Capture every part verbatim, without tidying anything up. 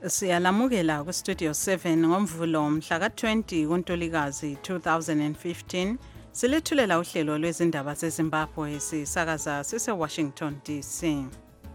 Siyalamukela ku Studio seven ngomvulo mhla ka twenty kuNtulikazi two thousand fifteen silethulela uhlelo lwezindaba zeZimbabwe sisakaza sise Washington D C.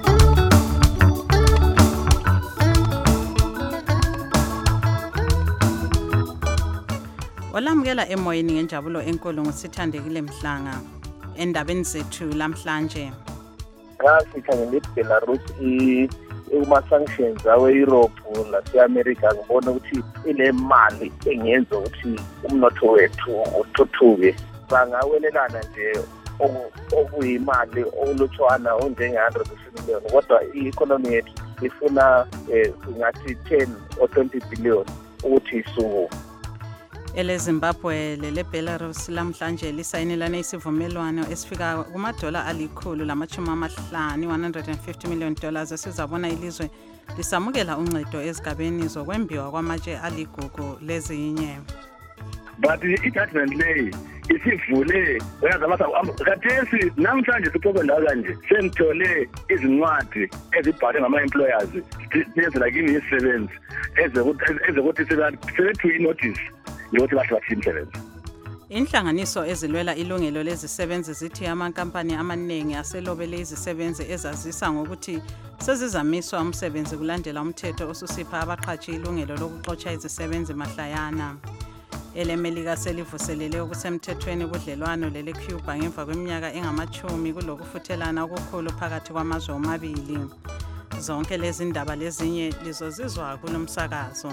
Olamukela emoyeni ngenjabulo enkulu ngusithandekile Mhlanga endabeni zethu lamhlanje. Ngasikhangele iBelarus i uma-sanctions awe-Europe nase-America ngibona ukuthi ile mali engenza ukuthi umnotho wethu uthuthuke. Bangawelelana nje okuyimali olutshwana onjenge-one hundred million kodwa i-economy yethu ifuna ngathi ten or twenty billion ukuthi isuku. Ele Zimbabwe lele Belarus lamhlanje lisayinelana isivumelwano esifika kumadola alikhulu lamachumi amahlanu one hundred fifty million dollars esizabona ilizwe lisamukela uncedo ezigabeni zokwembiwa kwamatshe aligugu lezinye. But i-judgment lay isivule khathesi namhlanje sixoxa ndawo kanje sengithole izincwadi ezibhalwe ngama-employers siyenzela kimi isisebenzi ezokuthi sebethu i-notice yokuthi bahle bathi imsebenzi. Inhlanganiso ezilwela ilungelo lezisebenzi zithi amankampani amaningi aselobele izisebenzi ezazisa ngokuthi sezizamiswa umsebenzi kulandela umthetho osusipha abaqhatshi ilungelo lokuxotsha izisebenzi mahlayana. Elemelika selivuselele okusemthethweni ubudlelwano lele Cuba ngemva kweminyaka engamachumi kulokufuthelana okukhulu phakathi kwamazwe omabili. Zonke lezi ndaba lezinye lizozizwa kulomsakazo.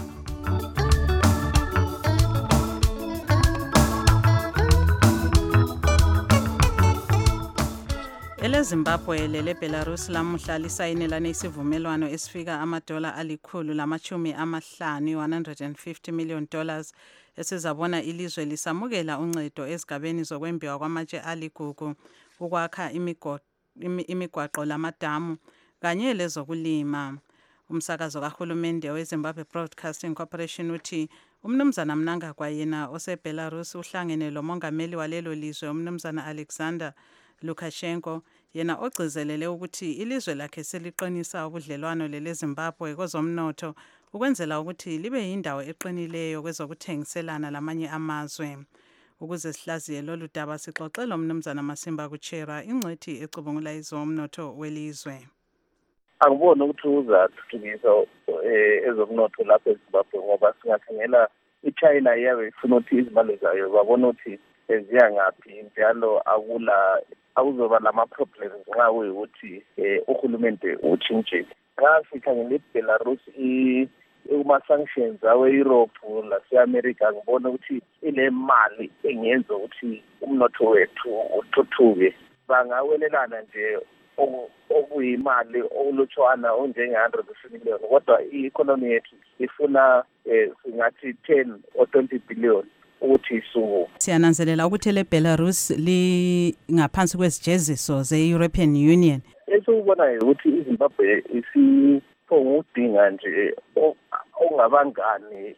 Ele Zimbabwe lele Belarus lamuhla lisayinelana isivumelwano esifika amadola alikhulu lamachumi amahlanu one hundred fifty million dollars esizabona ilizwe lisamukela uncedo ezigabeni zokwembiwa kwamatshe aligugu ukwakha imigwaqo lamadamu kanye lezokulima. Umsakazo kahulumende weZimbabwe Broadcasting Corporation uthi umnumzana Mnangagwa yena oseBelarus uhlangene lomongameli walelo lizwe umnumzana Alexander Lukashenko yena ogcizelele ukuthi ilizwe lakhe seliqinisa ubudlelwano lele Zimbabwe kwezomnotho ukwenzela ukuthi libe yindawo eqinileyo kwezokuthengiselana lamanye amazwe. Ukuze sihlaziye lolu daba sixoxela umnumzana Masimba Kuchera ingcwethi ecubungula izomnotho welizwe. Angiboni ukuthi uzathuthukisa ezomnotho lapha eZimbabwe ngoba singakhangela iChina yabe ifuna ukuthi izimali zayo babona ukuthi eziya ngaphi njalo akula akuzoba lama-problems nxa kuyikuthi uhulumende utshintshile. Ngasikhangele iBelarus uma-sanctions awe-Europe nase-America ngibona ukuthi ile mali engenza ukuthi umnotho wethu uthuthuke. Bangawelelana nje okuyimali olutshwana onjenge-one hundred million kodwa i-economy yethu ifuna ngathi ten or twenty billion ukuthi isuku. Siyananzelela ukuthi le Belarus li ngaphansi kwezijeziso ze-European Union. Esikubonayo ukuthi iZimbabwe isiphongudinga nje ongabangani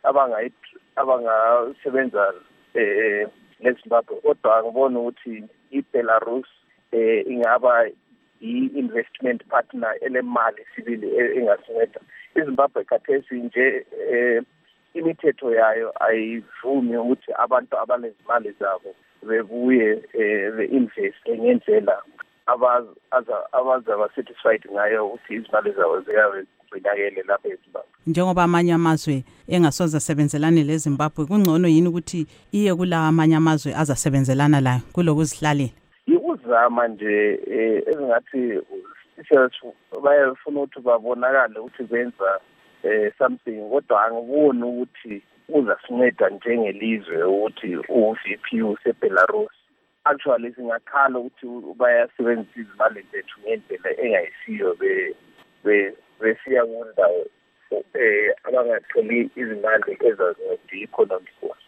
abangasebenza neZimbabwe kodwa ngibona ukuthi iBelarus ingaba i-investment partner elemali sibili engasinceda. iZimbabwe khathesi nje imithetho yayo ayivumi ukuthi abantu abanezimali zabo bebuye be-invest ngendlela abazaba satisfied ngayo ukuthi izimali zabo ziyabe zigcinakele lapha eZimbabwe. Njengoba amanye amazwe engasoze asebenzelane leZimbabwe kungcono yini ukuthi iye kula amanye amazwe azasebenzelana layo kulokuzihlalela? Ikuzama nje ezingathi bayafuna ukuthi babonakale ukuthi benza eh something kodwa angiboni ukuthi uzasinceda njengelizwe ukuthi u-V P useBelarus actually singakhala ukuthi bayasebenzisa izimali zethu ngendlela engayisiyo besiya kundawo eh abangatholi izimali ezazinceda i-economy force.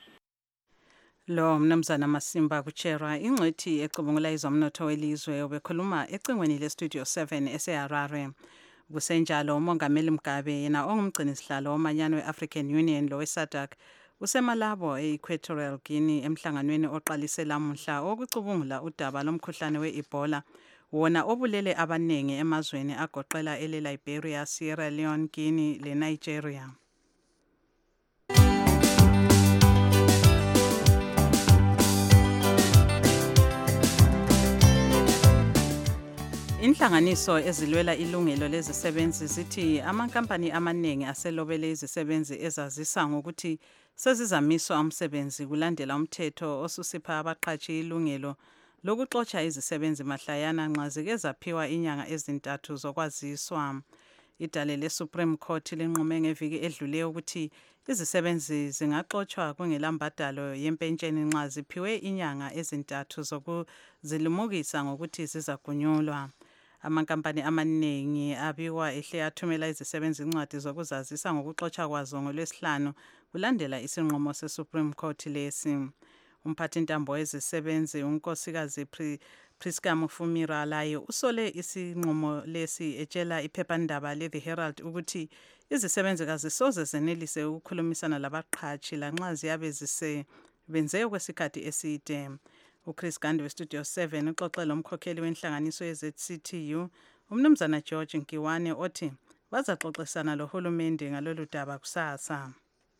Lo mnumzana Masimba Kuchera ingcwethi ecubungula izomnotho welizwe obekhuluma ecingweni leStudio seven eseHarare. Kusenjalo umongameli Mugabe yena ongumgcini sihlalo womanyano we-African Union lo we-SADC usemalabo e-Equatorial Guinea emhlanganweni oqalise lamuhla okucubungula udaba lomkhuhlane we-Ebola wona obulele abaningi emazweni agoqela ele-Liberia, Sierra Leone, Guinea le-Nigeria. Inhlanganiso ezilwela ilungelo lezisebenzi zithi amankampani amaningi aselobele izisebenzi ezazisa ngokuthi sezizamiswa umsebenzi kulandela umthetho osusipha abaqhatshi ilungelo lokuxotsha izisebenzi mahlayana nxa zike zaphiwa inyanga ezintathu zokwaziswa. Idale le-Supreme Court linqume ngeviki edluleyo ukuthi izisebenzi zingaxotshwa kungelambadalo yempentsheni nxa ziphiwe inyanga ezintathu zokuzilimukisa ngokuthi zizagunyulwa. Amankampani amaningi abikwa ehle athumela izisebenzi incwadi zokuzazisa ngokuxotshwa kwazo ngolwesihlanu kulandela isinqumo se-Supreme Court lesi. Umphathintambo wezisebenzi unkosikazi Priska Mufumira laye usole isinqumo lesi etshela iphephandaba le-The Herald ukuthi izisebenzi kazisoze zenelise ukukhulumisana labaqhatshi lanxa ziyabe zisebenze kwesikhathi eside. uChris Gandi weStudio seven uxoxela umkhokheli wenhlanganiso ye-Z C T U umnumzana George Nkiwane othi bazaxoxisana lohulumende ngalolu daba kusasa.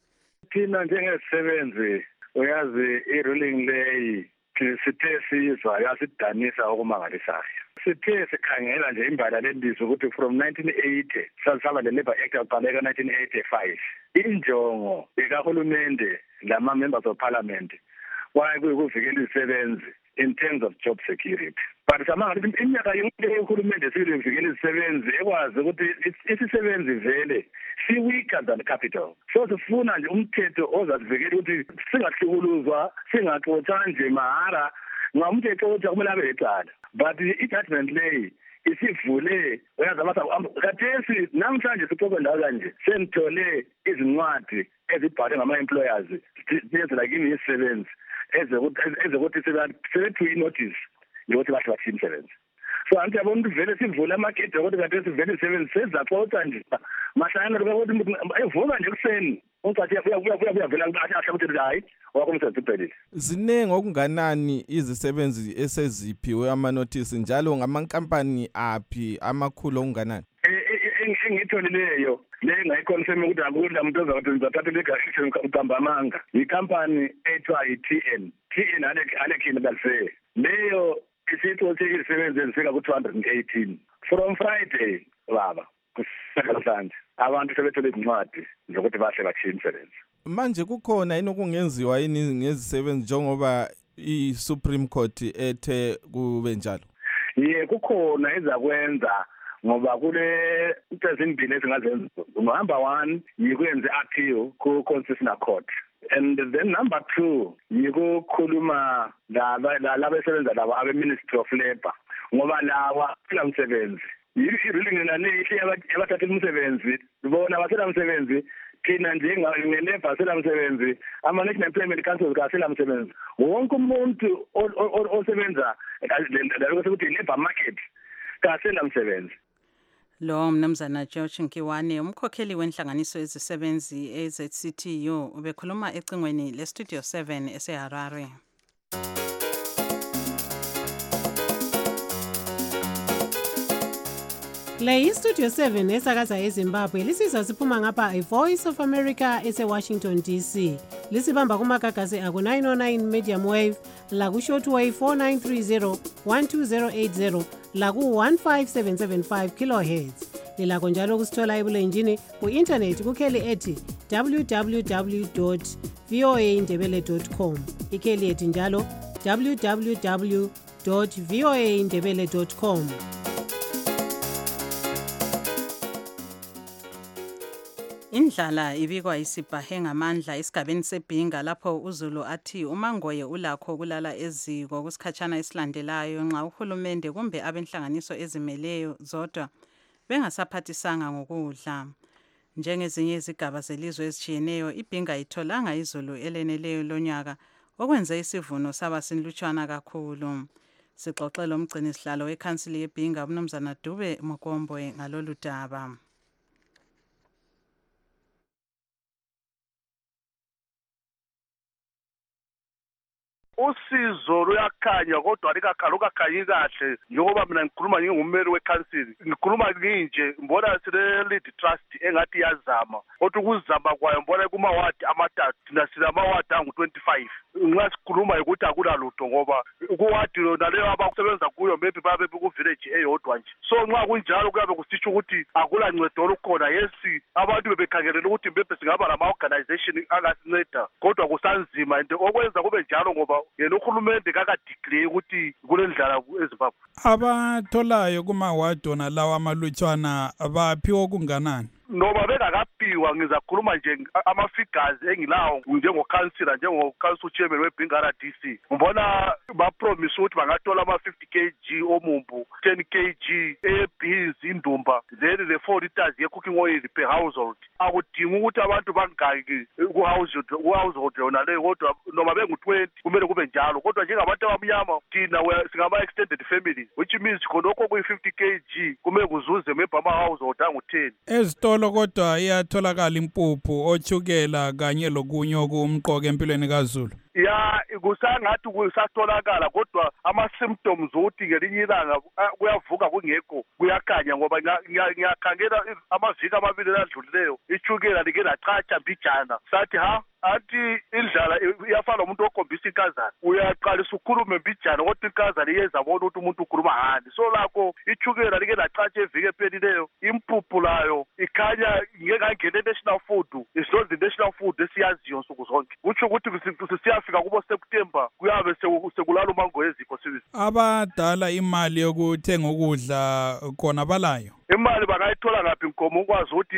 Thina njengezisebenzi uyazi i-ruling leyi sithe sizwa yasidanisa okumangalisayo. Sithe sikhangela nje imbala lelizwe ukuthi from nineteen eighty sasaba le-Labour Act yaqaleka nineteen eighty-five. Injongo ikahulumende lama members of parliament wayekuvikela izisebenzi in terms of job security. But samanga iminyaka yonke uhulumende sivikela izisebenzi ekwazi ukuthi isisebenzi vele si weaker than capital. So sifuna nje umthetho ozasivikela ukuthi singahlukuluzwa, singaxotshwa nje mahara, ngaumthetho othi kumele abe lecala. But i-judgment leyi isivule uyazi amasabu kathesi namhlanje sixoxe ndawo kanje senithole izincwadi ezibhalwe ngama-employers ezela kimi yisisebenzi ezokuthi sebethiwe i-notice yokuthi bahle bathi imisebenzi. So anti yabona ukuthi vele sivule amagedi okuthi kade sivele isebenzi sezaxoxa nje mahlangana lokuthi evuka nje kuseni ungathi uyavela ahle ukuthi hayi wakomsebenzi uphelile. Ziningi okunganani izisebenzi eseziphiwe ama-notice njalo ngamankampani aphi amakhulu okunganani? Engiyitholileyo le ngayiconfirm ukuthi akudla umuntu ozakuthi ngizathatha le-action uqamba amanga yikhampani ethiwa i-T N T N alekhini balise leyo isixoxe izisebenzi ezifika ku-two hundred eighteen from Friday baba kusehlanje abantu sebethole izincwadi zokuthi bahle bachiye imisebenzi. Manje kukhona yini okungenziwa yini ngezisebenzi njengoba i-Supreme Court ethe kube njalo? Ye kukhona ezakwenza ngoba kule into ezimbili ezingazenza. Number one yikwenza appeal ku Constitutional Court, and then number two yikukhuluma laba labesebenza labo abe Ministry of Labour ngoba lawa phela umsebenzi i-ruling nale ihle abathatha umsebenzi bona abasela umsebenzi thina njenge-Labour asela umsebenzi ama-National Employment Council kasela umsebenzi wonke umuntu osebenza ukuthi i-labour market kasela umsebenzi. Lo mnumzana George Nkiwane umkhokheli wenhlanganiso ezisebenzi e-Z C T U ubekhuluma ecingweni le-Studio seven eseHarare. Le yi-Studio seven esakaza eZimbabwe lisizwa siphuma ngapha i-Voice of America ese-Washington D C. Lisibamba kumagagasi aku nine oh nine medium wave, laku shortwave four nine three zero, one two zero eight zero, laku one five seven seven five kilohertz. Lilakho njalo kusithola ebulenjini ku-internet kukheli ethi w w w dot v o a ndebele dot com. Ikheli ethi njalo w w w dot v o a ndebele dot com. Indlala ibikwa isibhahe ngamandla esigabeni seBhinga lapho uZulu athi uMangoye ulakho kulala eziko kusikhatshana esilandelayo nxa uhulumende kumbe abenhlanganiso ezimeleyo zodwa bengasaphathisanga ngokudla. Njengezinye izigaba zelizwe ezitshiyeneyo, iBhinga itholanga izulu eleneleyo lonyaka okwenze isivuno saba sinlutshwana kakhulu. Sixoxela umgcini sihlalo weKhansili yeBhinga uMnumzana Dube Mokombwe ngalolu daba. usizo luyakhanya kodwa likakhalukakhanyi kahle njengoba mina ngikhuluma ngingumeli wekhansili ngikhuluma nginje mbona sile lead trust engathi iyazama kodwa ukuzama kwayo mbona kumawadi amathathu thina sinamawadi angu twenty-five nxa sikhuluma ukuthi akulalutho ngoba kuwadi lona leyo abakusebenza kuyo maybe babe ku-village eyodwa nje so nxa kunjalo kuyabe kusitsho ukuthi akula ncedo olukhona yesi abantu bebekhangelele ukuthi maybe singaba lama-organization angasinceda kodwa kusanzima and okwenza kube njalo ngoba yena uhulumende kakadeclare ukuthi kule ndlala eZimbabwe. Abatholayo kumawadi wona lawa amalutshwana baphiwa okunganani? Noma bengakaphiwa ngizakhuluma nje ama-figures engilawo njengokhansila njengokhansila chairman weBingara D C ngibona bapromise ukuthi bangathola ama-fifty kg omumbu ten kg e-beans indumba then the-four liters ye-cooking oil per household akudingi ukuthi abantu bangaki ku-household yona leyo kodwa noma bengu-twenty kumele kube njalo kodwa njengabantu abamnyama thina singama-extended families which means khonokho kuyi-fifty kg kumele kuzuze maybe ama-household angu-ten. Ezitolo kodwa iyatholakala impuphu otshukela kanye lokunye okumqoka empilweni kaZulu. Ya kusangathi kusatholakala kodwa ama-symptoms ukuthi ngelinye ilanga kuyavuka kungekho kuyakhanya ngoba ngiyakhangela amaviki amabili adlulileyo itshukela like lacatsha mbijana sathi ha athi indlala iyafana umuntu okhombisa inkazana uyaqalisa ukhulume mbijana kodwa inkazana iyeza bona ukuthi umuntu ukhuluma ngani so lakho itshukela like lacatsha eviki ephelileyo impuphu layo ikhanya ngekangena national food is not the national food esiyaziyo nsuku zonke kutsho ukuthi siyafika kubo September kuyabe sekulala umango ezikho sibisi. Abadala imali yokuthenga ukudla khona balayo imali bangayithola ngaphi nkomo ukwazi ukuthi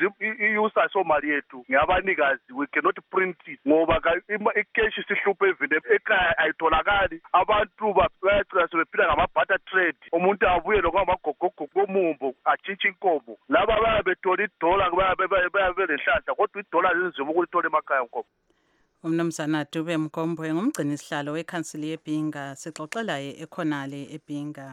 iyusa somali yethu ngiyabanikazi we cannot print it ngoba ikeshi sihluphe evile ekhaya ayitholakali abantu bayacela sebephila ngama-barter trade umuntu abuye lokwamagogogo komumbo atshintshe inkomo laba bayabe bethola idola bayabe belenhlanhla kodwa idola zinzima ukulithola emakhaya nkomo. Umnumzana Dube Mkombwe ngumgcini sihlalo wekhansili yeBinga sixoxela ekhonale eBinga.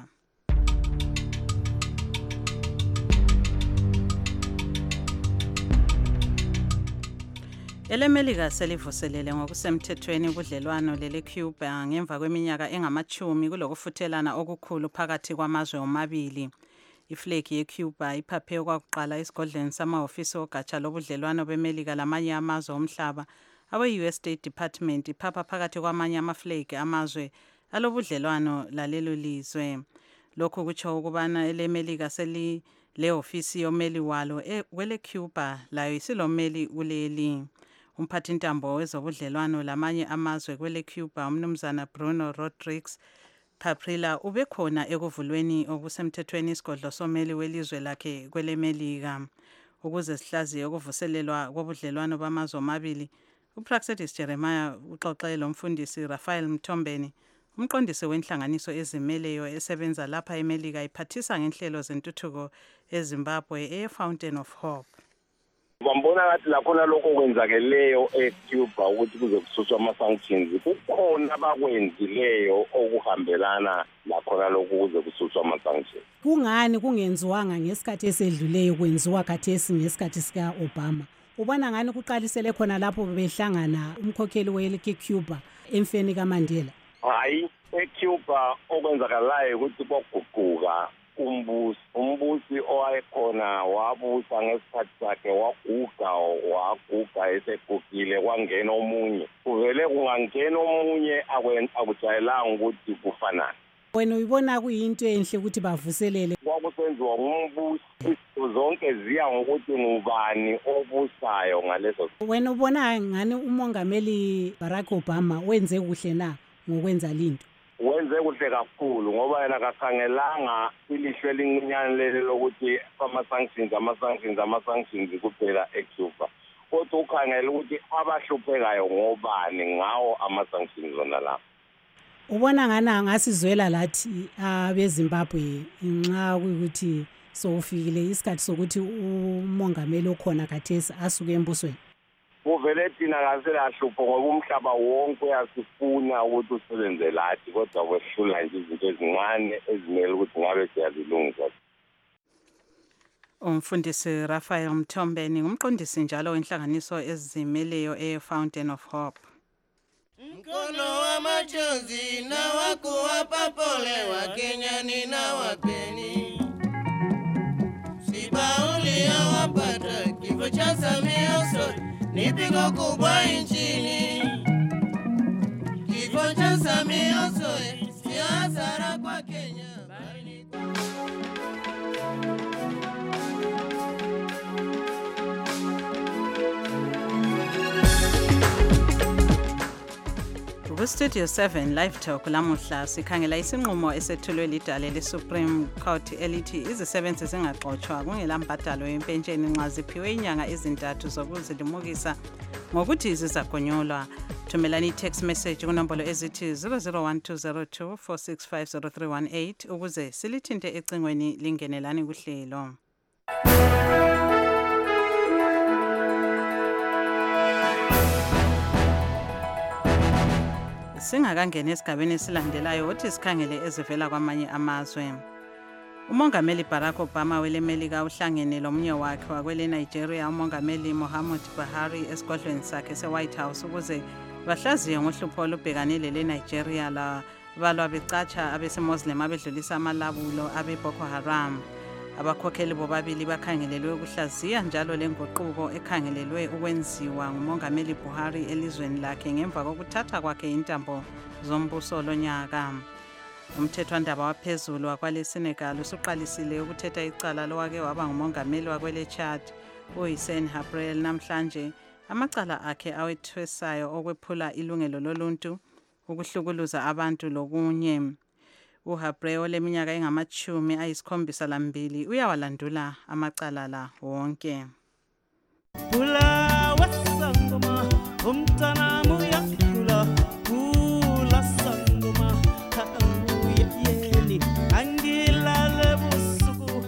EleMelika selivuselele ngokusemthethweni ubudlelwano leleCuba ngemva kweminyaka engamachumi kulokufuthelana okukhulu phakathi kwamazwe omabili. Iflegi yeCuba iphaphe kwakuqala esigodleni samahhovisi ogatsha lobudlelwano beMelika lamanye amazwe omhlaba. Awe-U S State Department iphapha phakathi kwamanye amaflegi amazwe alobudlelwano lalelo lizwe. Lokhu kutsho ukubana eleMelika seli le ofisi yomeli walo kwele Cuba layo isilomeli kuleli. Umphathintambo wezobudlelwano lamanye amazwe kwele Cuba umnumzana Bruno Rodriguez Paprila ubekhona ekuvulweni okusemthethweni isigodlo someli welizwe lakhe kwele Melika ukuze sihlaziye ukuvuselelwa kobudlelwano bamazwe amabili. uPraxedis Jeremiah uxoxele umfundisi Raphael Mthombeni umqondisi wenhlanganiso ezimeleyo esebenza lapha eMelika iphathisa ngenhlelo zentuthuko eZimbabwe eFountain of Hope. Bambona ngathi lakhona lokho kwenzakeleyo eCuba ukuthi kuze kususwe ama-sanctions kukhona abakwenzileyo okuhambelana lakhona lokho kuze kususwe ama-sanctions. Kungani kungenziwanga ngesikhathi esedluleyo kwenziwa khathesi ngesikhathi sika-Obama? Ubona ngani kuqalisele khona lapho behlangana umkhokheli weleCuba emfeni kaMandela? Hayi, eCuba okwenzakalayo ukuthi kwaguquka umbusi umbusi owayekhona wabusa ngesikhathi sakhe waguga waguga esegugile kwangena omunye kuvele kungangena omunye akujayelanga ukuthi kufanane. Wena uyibona kuyinto enhle ukuthi bavuselele kwakusenziwa ngumbusi zonke ziya ngokuthi ngubani obusayo ngaleso. Wena ubona ngani umongameli Barack Obama wenze kuhle na ngokwenza linto? Wenze kuhle kakhulu ngoba yena akakhangelanga ilihlo elincinyane leli lokuthi ama-sanctions ama-sanctions ama-sanctions kuphela eCuba kodwa ukhangela ukuthi abahluphekayo ngobani ngawo ama-sanctions zona lapho. Ubona ngani angasizwela lathi abeZimbabwe nxa kuyikuthi sokufikile isikhathi sokuthi umongameli okhona khathesi asuke embusweni? Kuvele thina kaselahlupho ngoba umhlaba wonke uyasifuna ukuthi usebenze lathi kodwa wehlula nje izinto ezincane ezimele ukuthi ngabe siyazilungisa. Umfundisi Raphael Mthombeni ngumqondisi njalo wenhlanganiso ezimeleyo eFountain of Hope. Mkono wa machozi na wakuwapa pole wa Kenya nina wapeni. Siba uliyowapata kifo cha Samia Suluhu ni pigo kubwa nchini. Kifo cha Samia Suluhu sio hasara kwa Kenya. Studio seven Live Talk lamuhla sikhangela isinqumo esethulwe lidale le-Supreme Court elithi izisebenzi zingaxotshwa kungelambhadalo yempentsheni nxa ziphiwe inyanga ezintathu zokuzilimukisa ngokuthi zizagonyolwa. Thumelani i-text message kunombolo ezithi zero zero one two zero two four six five zero three one eight ukuze silithinte ecingweni lingenelani kuhlelo. Singakangena esigabeni esilandelayo uthi sikhangele ezivela kwamanye amazwe. Umongameli Barack Obama welemelika uhlangene lomnye wakhe wakwele Nigeria umongameli Muhammad Buhari esigodlweni sakhe se-White House ukuze bahlaziye ngohlupho olubhekanile le-Nigeria la balwa becatsha abesemuslim abedlulisa amalabulo abe Boko Haram. Abakhokheli bobabili bakhangelelwe ukuhlaziya njalo lenguquko ekhangelelwe ukwenziwa ngumongameli Buhari elizweni lakhe ngemva kokuthatha kwakhe intambo zombuso lonyaka. Umthethwandaba waphezulu wakwale Senegal usuqalisile ukuthetha icala lowake waba ngumongameli wakwele Chad uHissène Habré namhlanje. Amacala akhe awethwesayo okwephula ilungelo loluntu, ukuhlukuluza abantu lokunye. uHabré oleminyaka engamachumi ayisikhombisa lambili uyawalandula amacala la wonke. Pula wasangoma umtana muya pula pula sangoma hamuya yeli angila lebusuku.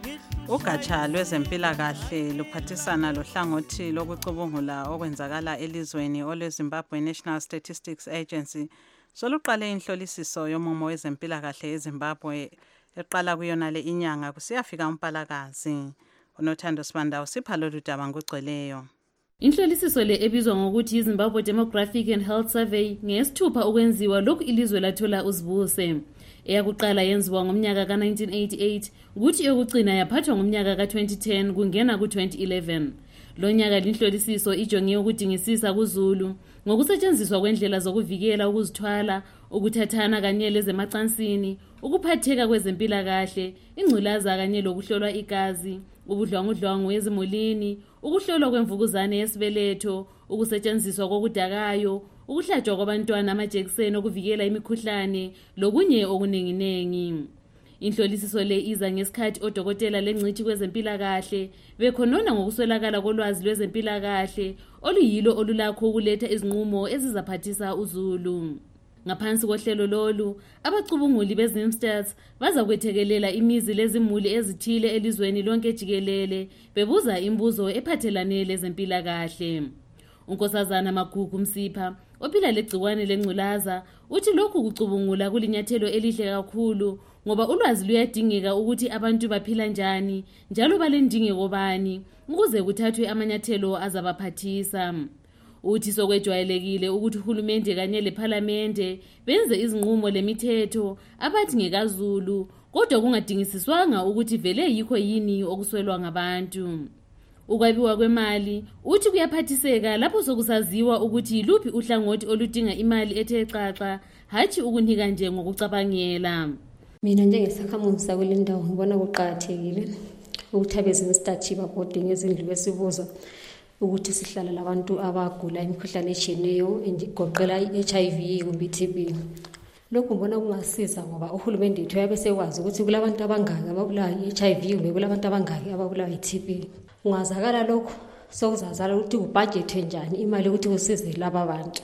Ugatsha lwezempilakahle luphathisana lohlangothi lokucubungula okwenzakala elizweni olweZimbabwe National Statistics Agency soluqale inhlolisiso yomumo wezempilakahle eZimbabwe eqala kuyona le inyanga kusiyafika umpalakazi. Unothando Sibanda usipha lolu daba ngogcweleyo. Inhlolisiso le ebizwa ngokuthi iZimbabwe Demographic and Health Survey ngesithupha okwenziwa lokhu ilizwe lathola uzibuse. Eyakuqala yenziwa ngomnyaka ka nineteen eighty-eight ukuthi eyokugcina yaphathwa ngomnyaka ka twenty ten kungena ku twenty eleven. Lo nyaka linhlolisiso ijonge ukudingisisa kuZulu ngokusetshenziswa kwendlela zokuvikela ukuzithwala, ukuthathana kanye lezemacansini, ukuphatheka kwezempilakahle, ingculaza kanye lokuhlolwa igazi, ubudlwangudlwangu ezimulini, ukuhlolwa kwemvukuzane yesibeletho, ukusetshenziswa kokudakayo, ukuhlatshwa kwabantwana amajekiseni okuvikela imikhuhlane lokunye okuninginengi. Inhlolisiso le iza ngesikhathi odokotela lengcithi kwezempilakahle bekhonona ngokuswelakala kolwazi lwezempilakahle oluyilo olulakho ukuletha izinqumo ezizaphathisa uZulu. Ngaphansi kohlelo lolu, abacubunguli beZimstats baza kwethekelela imizi lezimuli ezithile elizweni lonke jikelele bebuza imibuzo ephathelane lezempilakahle. Unkosazana Magugu Msipha ophila legciwane lengculaza uthi lokhu kucubungula kulinyathelo elihle kakhulu ngoba ulwazi luyadingeka ukuthi abantu baphila njani njalo balendingeko bani ukuze kuthathwe amanyathelo azabaphathisa. Uthi sokwejwayelekile ukuthi uhulumende kanye leParlamente benze izinqumo lemithetho abathi ngekaZulu kodwa kungadingisiswanga ukuthi vele yikho yini okuswelwa ngabantu. Ukwabiwa kwemali uthi kuyaphathiseka lapho sokusaziwa ukuthi luphi uhlangothi oludinga imali ethe xaxa hathi ukunika nje ngokucabangela. Mina njengesakhamuzi sakule ndawo ngibona kuqhakathekile ukuthi abeZimstats babhode ngezindlu besibuza ukuthi sihlala labantu abagula imikhuhlane etshiyeneyo endigoqela i-H I V kumbe i-T B. Lokhu ngibona kungasiza ngoba uhulumende wethu yabe sekwazi ukuthi kulabantu abangaki ababulawa i-H I V kumbe kulabantu abangaki ababulawa i-T B. Ungazakala lokho sokuzazala ukuthi kubudgetwe njani imali ukuthi kusize laba bantu.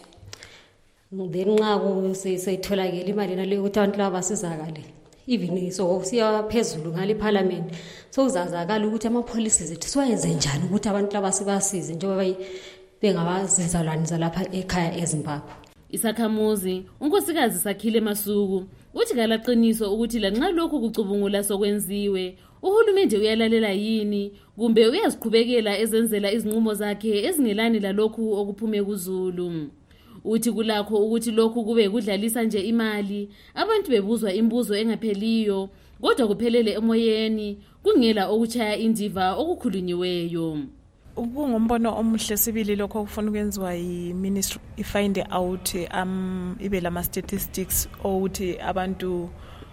Then nxa kuseyitholakala imali naleyo ukuthi abantu laba basizakale even so siya phezulu ngale Parliament sokuzazakala ukuthi ama policies ethu siwayenze njani ukuthi abantu laba sibasize njengoba bengabazizalwane zalapha ekhaya eZimbabwe. Isakhamuzi unkosikazi Sakhile Masuku uthi kalaqiniso ukuthi lanxa lokhu kucubungula sokwenziwe uhulumende uyalalela yini kumbe uyaziqhubekela ezenzela izinqumo zakhe ezingelani lalokhu okuphume kuZulu. Uthi kulakho ukuthi lokhu kube kudlalisa nje imali, abantu bebuzwa imbuzo engapheliyo, kodwa kuphelele emoyeni, kungela okuchaya indiva okukhulunyiweyo. Kungumbono omuhle sibili lokho okufuna ukwenziwa yi-ministry ifind out um ibe lama statistics ukuthi abantu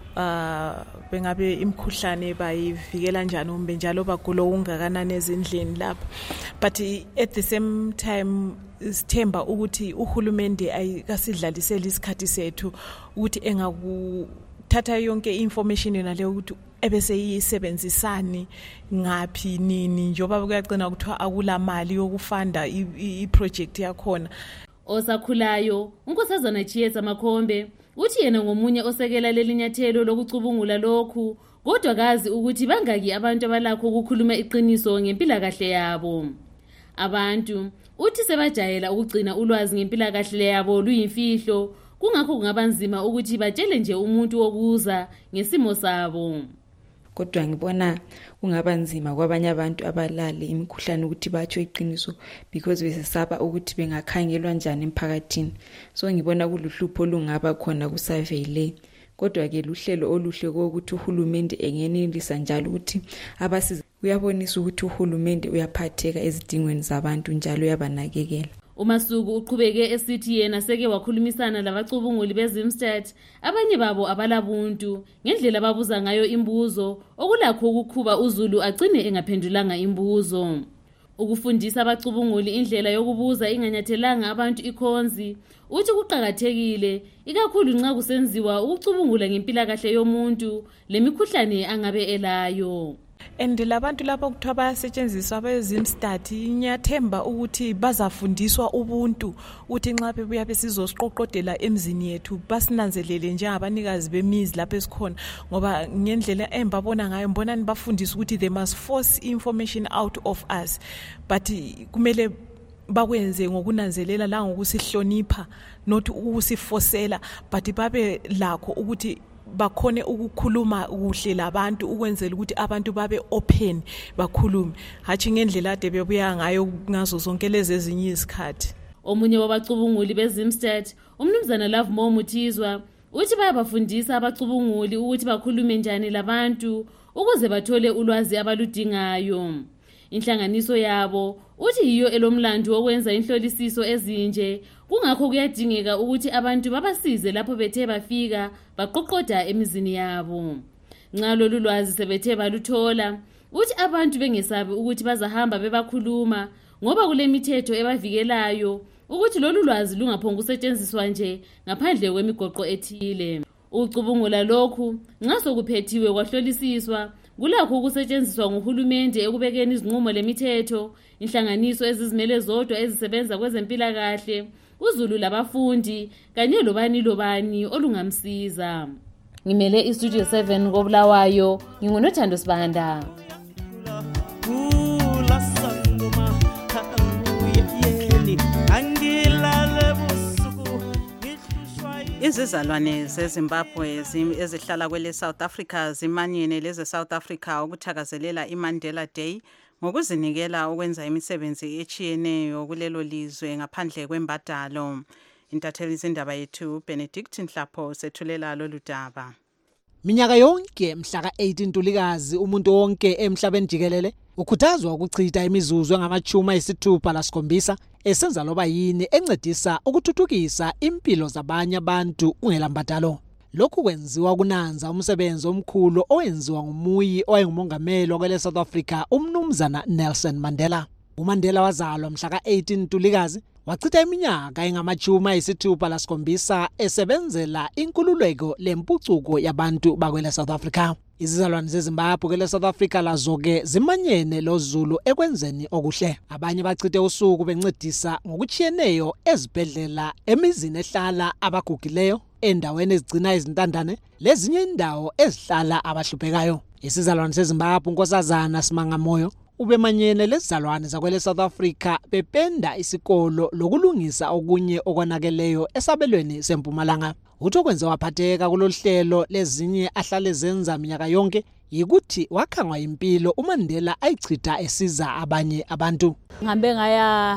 uh bengabe imkhuhlane bayivikela njani umbe njalo bagulo ungakanani ezindleni lapha. But at the same time sithemba ukuthi uhulumende ayikasidlalisela isikhathi sethu ukuthi engakuthatha yonke information naleyo ukuthi ebese yisebenzisani ngapi nini njoba kuyagcina kuthiwa akula mali yokufunda i-project yakhona. Osakhulayo unkosazana Chiyeza Makhombe uthi yena ngomunye osekela lelinyathelo lokucubungula lokhu, kodwa kazi ukuthi bangaki abantu abalakho ukukhuluma iqiniso ngempilakahle yabo. Abantu uthi sebajayela ukugcina ulwazi ngempilakahle yabo luyimfihlo, kungakho kungabanzima ukuthi batshele nje umuntu wokuza ngesimo sabo. Kodwa ngibona kungabanzima kwabanye abantu abalale imikhuhlane ukuthi batsho iqiniso because besesaba ukuthi bengakhangelwa njani emphakathini. So ngibona kuluhlupho lungaba khona ku survey le. Kodwa ke luhlelo oluhle kokuthi uhulumende engenelisa njalo ukuthi abasiza uyabonisa ukuthi uhulumende uyaphatheka ezidingweni zabantu njalo uyabanakekela. uMasuku uqhubeke esithi yena seke wakhulumisana labacubunguli beZimstat, abanye babo abalabuntu ngendlela babuza ngayo imbuzo okulakho ukukhuba uZulu agcine engaphendulanga imbuzo. Ukufundisa abacubunguli indlela yokubuza inganyathelanga abantu ikhonzi uthi kuqhakathekile ikakhulu nxa kusenziwa ukucubungula ngempilakahle yomuntu lemikhuhlane angabe elayo. And labantu lapho kuthiwa bayasetshenziswa abeZimstat ngiyathemba ukuthi bazafundiswa ubuntu uthi nxa bebuya besizosiqoqodela emzini yethu basinanzelele njengabanikazi bemizi lapho esikhona, ngoba ngendlela embabona ngayo mbona nibafundisa ukuthi they must force information out of us, but kumele bakwenze ngokunanzelela la ngokusihlonipha not ukusifosela, but babe lakho ukuthi bakhone ukukhuluma kuhle labantu ukwenzela ukuthi abantu babe open bakhulume, hathi ngendlela ade bebuya ngayo ngazo zonke lezi ezinye izikhathi. Omunye wabacubunguli beZimstat, umnumzana Love Momuthizwa, uthi bayabafundisa abacubunguli ukuthi bakhulume njani labantu ukuze bathole ulwazi abaludingayo. Inhlanganiso yabo uthi yiyo elomlando wokwenza inhlolisiso ezinje, kungakho kuyadingeka ukuthi abantu babasize lapho bethe bafika baqoqoda emizini yabo. Nxa lolu lwazi sebethe baluthola, uthi abantu bengesabi ukuthi bazahamba bebakhuluma ngoba kule mithetho ebavikelayo ukuthi lolu lwazi lungaphonga ukusetshenziswa nje ngaphandle kwemigoqo ethile. Ucubungula lokhu ngaso kuphethiwe kwahlolisiswa kulakho ukusetshenziswa nguhulumende ekubekeni izinqumo lemithetho, inhlanganiso ezizimele zodwa ezisebenza kwezempilakahle, uZulu labafundi kanye lobani lobani olungamsiza. Ngimele iStudio seven koBulawayo, nginguNothando Sibanda. Izizalwane zeZimbabwe ezihlala kwele South Africa zimanyene leze South Africa ukuthakazelela iMandela Day ngokuzinikela ukwenza imisebenzi echiyeneyo kulelo lizwe ngaphandle kwembadalo. Intatheli zindaba yethu Benedict Nhlapho sethulela lolu daba. Minyaka yonke mhla ka eighteen Ntulikazi umuntu wonke emhlabeni jikelele ukhuthazwa ukuchitha imizuzu engamachuma isithupha lasikhombisa esenza loba yini encedisa ukuthuthukisa impilo zabanye abantu ungelambadalo. Lokhu kwenziwa kunanza umsebenzi omkhulu owenziwa ngumuyi owayengumongameli wakwele South Africa umnumzana Nelson Mandela. uMandela wazalwa mhla ka eighteen Ntulikazi, wachitha iminyaka engamachuma isithupha lasikhombisa esebenzela inkululeko lempucuko yabantu bakwele South Africa. Izizalwane zeZimbabwe kwele South Africa lazo-ke zimanyene loZulu ekwenzeni okuhle. Abanye bachithe usuku bencedisa ngokuchiyeneyo ezibhedlela, emizini ehlala abagugileyo, endaweni ezigcina izintandane, lezinye indawo ezihlala abahluphekayo. Isizalwane seZimbabwe uNkosazana Simangamoyo ubemanyene lezizalwane zakwele South Africa bependa isikolo lokulungisa okunye okwanakeleyo esabelweni seMpumalanga. Utho kwenze waphatheka kuloluhlelo lezinye ahlale zenza minyaka yonke yikuthi wakhangwa impilo uMandela ayichitha esiza abanye abantu. Ngihambe ngaya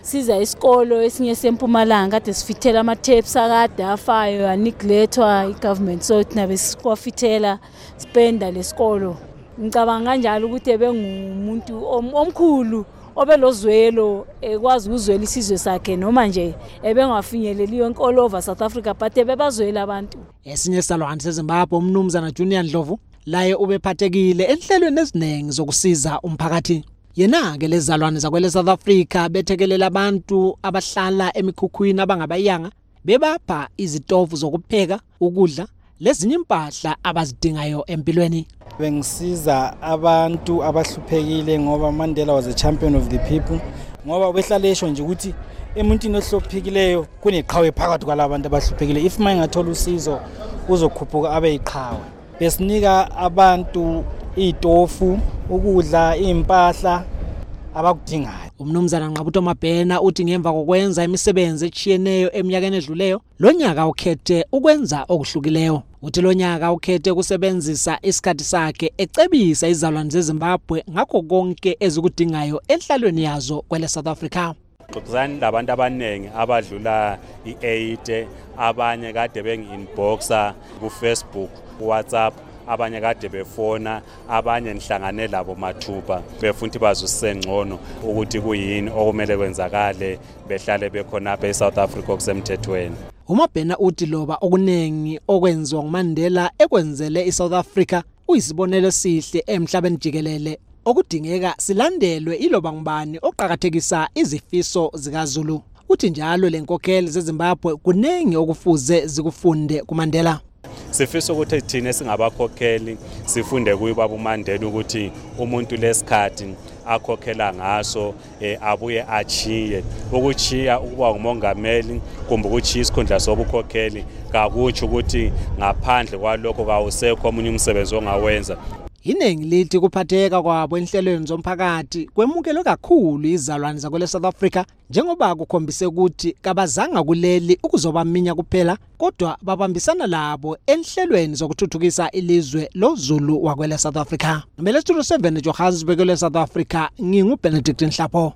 siza isikolo esinye sempumalanga kade sifithela ama-tapes akade afayo aneglethwa i-government so thina besikwafithela spenda lesikolo. Ngicabanga kanjalo ukuthi ebengumuntu omkhulu obelozwelo ekwazi ukuzwela isizwe sakhe noma nje ebengafinyeleli yonke all over South Africa but ebebazwela abantu. Esinye salwane seZimbabwe umnumzana Junior Ndlovu laye ubephathekile enhlelweni eziningi zokusiza umphakathi. Yena-ke lezalwane zakwele South Africa bethekelela abantu abahlala emikhukhwini abangabayanga bebapha izitofu zokupheka, ukudla lezinye impahla abazidingayo empilweni. Bengisiza abantu abahluphekile ngoba Mandela was a champion of the people. Ngoba behlala esho nje ukuthi emuntini ohluphekileyo kuneqhawe phakathi kwalabantu abahluphekile. If manje ngathola usizo uzokhuphuka abe iqhawe. Besinika abantu itofu, ukudla, impahla abakudingayo. Umnumzana Nqabutho Mabhena uthi ngemva kokwenza imisebenzi echiyeneyo eminyakeni edluleyo, lo nyaka ukhethe ukwenza okuhlukileyo. Uthi lo nyaka ukhethe kusebenzisa isikhathi sakhe ecebisa izalwane zeZimbabwe ngakho konke ezikudingayo enhlalweni yazo kwele South Africa. Xoxani labantu abanengi abadlula i-eight, abanye kade bengi-inboxa ku Facebook, ku WhatsApp, abanye kade befona, abanye nihlangane labo mathuba befuna bazusengcono ukuthi kuyini okumele kwenzakale behlale bekhona apha eSouth Africa okusemthethweni. uMabhena uthi loba okunengi okwenziwa nguMandela ekwenzele iSouth Africa uyisibonelo sihle emhlabeni jikelele okudingeka silandelwe iloba ngubani oqhakathekisa izifiso zikaZulu. Uthi njalo lenkokheli zeZimbabwe kunengi okufuze zikufunde kuMandela. Sifisa ukuthi thina singabakhokheli sifunde kuye baba uMandela ukuthi umuntu lesikhathi akhokhela ngaso eh, abuye achiye ukuchiya ukuba ngumongameli kumbe ukuchiya isikhundla sobukhokheli kakutsho ukuthi ngaphandle kwalokho kawusekho omunye umsebenzi ongawenza. Iningi lithi kuphatheka kwabo enhlelweni zomphakathi kwemukelwe kakhulu izalwane zakwele South Africa njengoba kukhombise ukuthi kabazanga kuleli ukuzobaminya kuphela kodwa babambisana labo enhlelweni zokuthuthukisa ilizwe loZulu wakwele South Africa. Ngimele Studio seven eJohannesburg kwele South Africa nginguBenedict Nhlapho.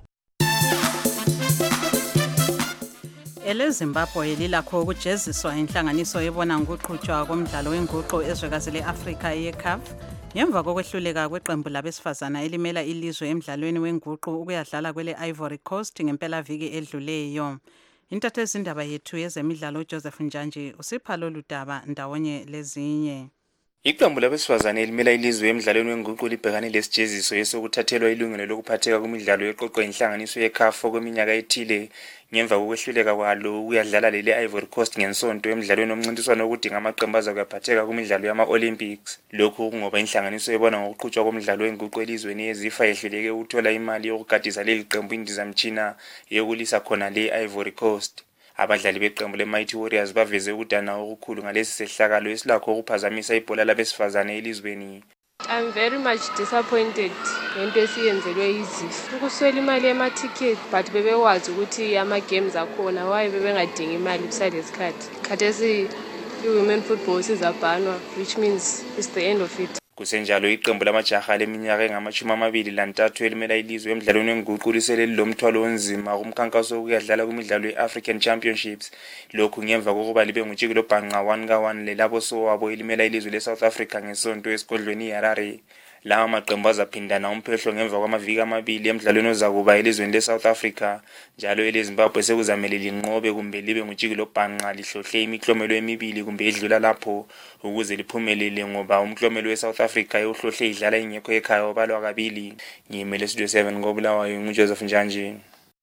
EleZimbabwe lilakho ukujeziswa inhlanganiso ebona ngokuqhutshwa komdlalo wenguqu ezwekazi leAfrika ye-C A F ngemva kokwehluleka kweqembu labesifazana elimela ilizwe emdlalweni wenguqu ukuyadlala kwele Ivory Coast ngempela viki edluleyo. Intatheli indaba yethu yezemidlalo uJoseph Njanji usipha lolu daba ndawonye lezinye. Iqembu labesifazane elimela ilizwe emidlalweni wenguqu libhekane lesijeziso esokuthathelwa ilungelo lokuphatheka kwimidlalo yeqoqo inhlanganiso ye-C A F kweminyaka ethile ngemva kokwehluleka kwalo ukuyadlala leli Ivory Coast ngensonto emidlalweni omncintiswano okudinga amaqembu azakuyaphatheka kwimidlalo yama-Olympics. Lokhu kungoba inhlanganiso ebona ngokuqhutshwa komdlalo wenguqu elizweni yezifa yehluleke ukuthola imali yokugadisa leli qembu indizamtshina yokulisa khona le Ivory Coast. Abadlali beqembu le-Mighty Warriors baveze ukudana okukhulu ngalesi sehlakalo esilakho ukuphazamisa ibhola labesifazane elizweni. I'm very much disappointed ngento esiyenzelwe izifa. Ukuswela imali yama-ticket but bebewazi ukuthi ama-games akhona why bebengadingi imali kusaleskhathi. Khathesi i-women football sizabhanwa which means it's the end of it. Kusenjalo iqembu lamajaha leminyaka engamashumi amabili lantathu elimela ilizwe emidlalweni wenguqu liseleli lomthwalo onzima kumkhankaso wokuyadlala kwimidlalo ye-African Championships. Lokhu ngemva kokuba libe ngutshikilo bhanqa one ka one lelabo sowabo elimela ilizwe le-South Africa ngesonto esigodlweni iHarare. Lawa maqembu azaphindana umphehlo ngemva kwamaviki amabili emidlalweni ozakuba elizweni le-South Africa. Njalo eleZimbabwe sekuzamele linqobe kumbe libe ngutshikilo bhanqa lihlohle imiklomelo emibili kumbe edlula lapho ukuze liphumelele ngoba umklomelo we-South Africa yohlohle idlala ingekho ekhaya obalwa kabili. Ngimele Studio seven ngoBulawayo nguJoseph Njanji.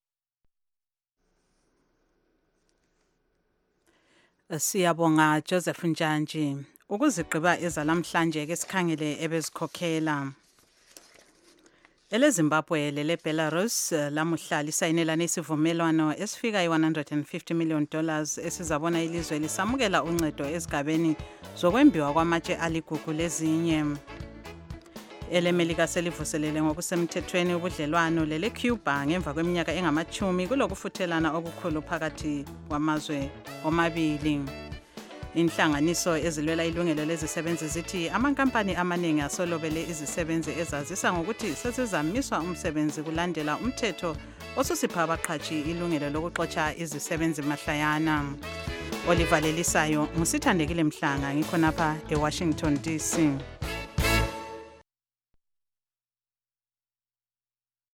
Siyabonga Joseph Njanji. Ukuzigqiba ezalamhlanje ke sikhangele ebezikhokhela. EleZimbabwe lele Belarus lamuhla lisayinelana isivumelwano esifika i one hundred fifty million dollars esizabona ilizwe lisamukela uncedo ezigabeni zokwembiwa kwamatshe aligugu lezinye. EleMelika selivuselele ngokusemthethweni ubudlelwano lele Cuba ngemva kweminyaka engamachumi kulokufuthelana okukhulu phakathi kwamazwe omabili. Inhlanganiso ezilwela ilungelo lezisebenzi zithi amankampani amaningi asolobele izisebenzi ezazisa ngokuthi sesizamiswa umsebenzi kulandela umthetho osusipha abaqhatshi ilungelo lokuxotsha izisebenzi mahlayana. Olivalelisayo ngusithandekile Mhlanga ngikhonapha eWashington D C.